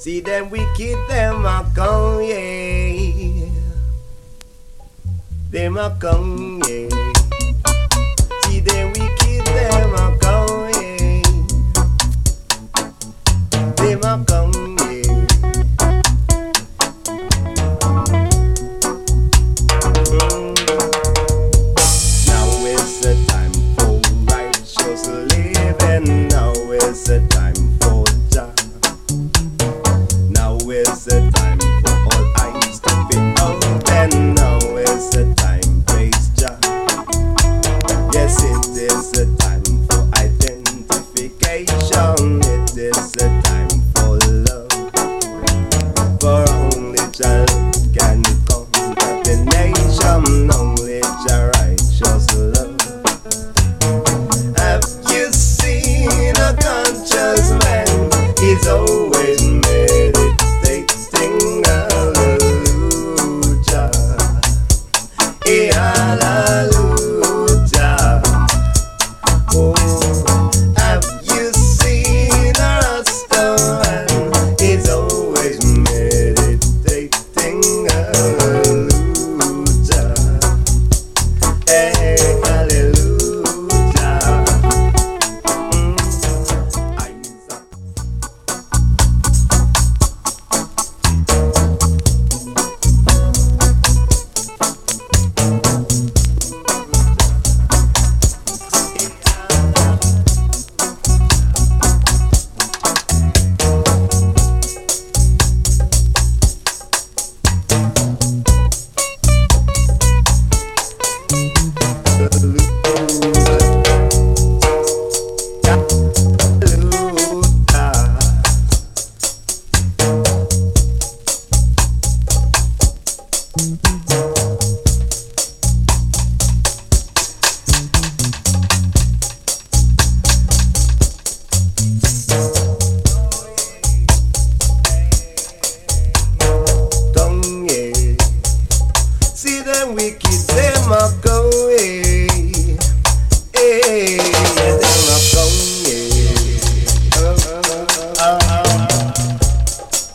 See them wicked, them a come, yeah. Them a come, yeah. See them wicked, them a come, yeah. Them a come, yeah. Now is the time for righteous living. Now is the time for Jah. Now is the time for all eyes to be open. Now is the time, praise Jah. Yes, it is the time for identification. It is the time for love. For only Jah can conquer the nation. Only Jah righteous love. Have you seen a conscious man? He's always meditating. Hallelujah. Eh, hallelujah. Oh, have you seen a Rasta man? He's always meditating. Hallelujah. Eh, hallelujah. Isaac. See them wicked, them a go.